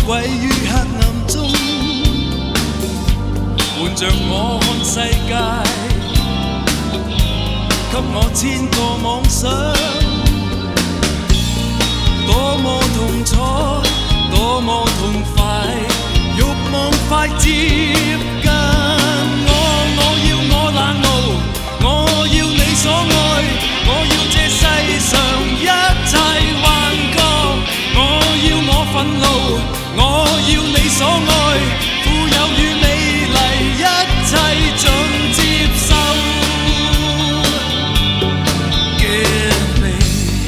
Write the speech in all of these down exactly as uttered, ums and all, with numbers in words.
位於黑暗中，伴着我看世界，給我千個妄想，多麼痛楚，多麼痛快，慾望快接近我，我要我冷傲，我要你所愛，我要這世上一切幻覺，我要我憤怒，我要你所愛，富有與美麗一切盡接受。Give me，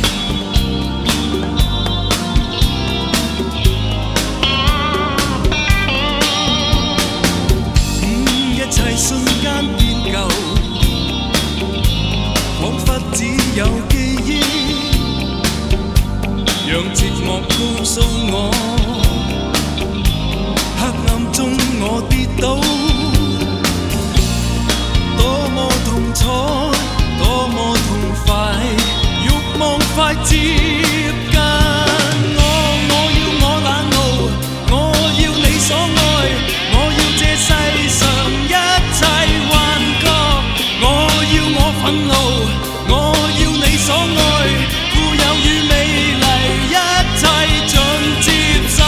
嗯，一切瞬間變舊，彷彿只有記憶，讓寂寞告訴我，黑暗中我跌倒，多麼痛楚，多麼痛快，慾望快接近我，我要我冷傲，我要你所愛，我要這世上一切幻覺，我要我憤怒，我要你所愛，富有與美麗一切盡接受。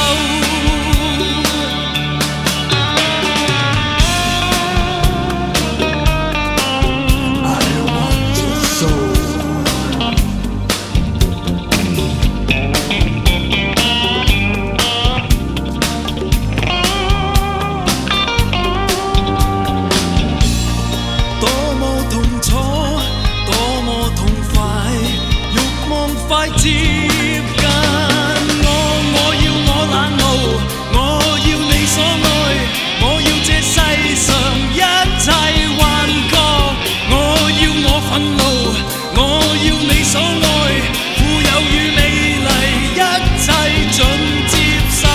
快接近我，我要我冷傲，我要你所愛，我要這世上一切幻覺，我要我憤怒，我要你所愛，富有與美麗一切盡接受。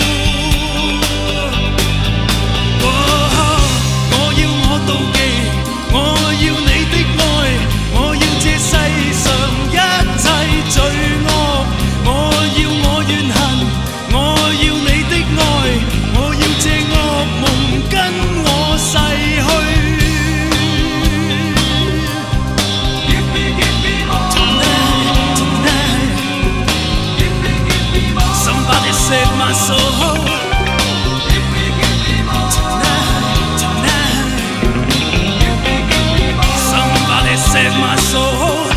哦，我要我妒忌，我要你的愛，我要這世上一切罪惡，我要我怨恨，我要你的愛，我要這惡夢跟我逝去。Give me, give me more. Tonight, tonight. Give me, give me more. Somebody save my soul. Give me, give me more. Tonight, tonight. Give me, give me more. Somebody save my soul.